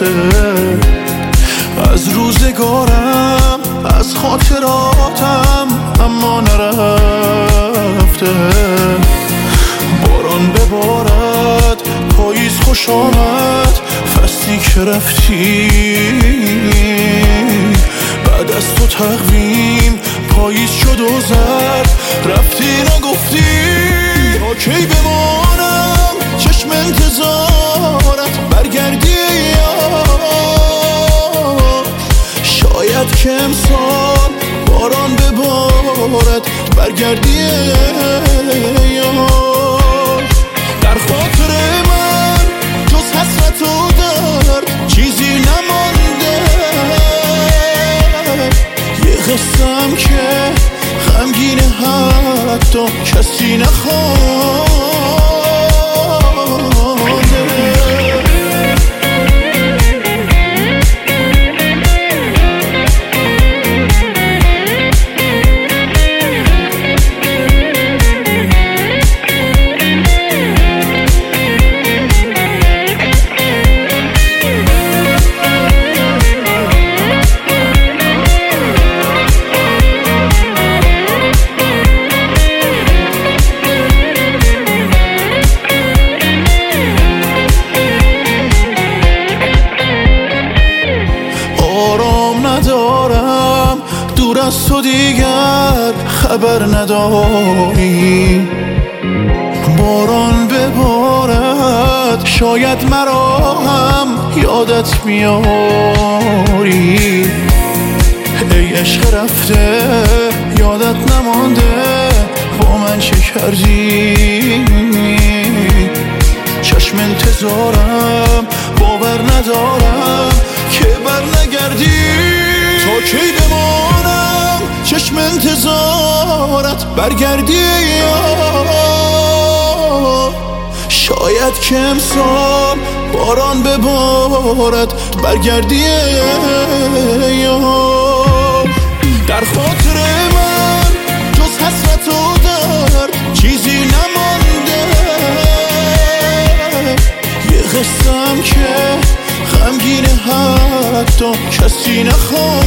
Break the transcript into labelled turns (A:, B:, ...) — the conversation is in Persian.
A: رفته، از روزگارم از خاطراتم اما نرفته. باران ببارد پاییز خوش آمد، فصلی که رفتی بعد از تو تقویم پاییز شد و زد، رفتی نگفتی تا کی بمانم چشم انتظارت برگردی یار. شاید که امسال باران ببارد برگردی یار. در خاطر من جز حسرت و درد چیزی نمانده، یه قصه‌ام که غمگینه حتی کسی نخوانده. دور از تو دیگر خبر نداری، باران ببارد شاید مرا هم یادت میاری. ای عشق رفته یادت نمانده با من چه کردی، چشم انتظارم باور ندارم که بر نگردی. تا کی بمانم چشم انتظارت برگردی یار. شاید که امسال باران ببارد برگردی یار. در خاطر من جز حسرت و درد چیزی نمانده، یه قصه‌ام که غمگینه حتی کسی نخوانده.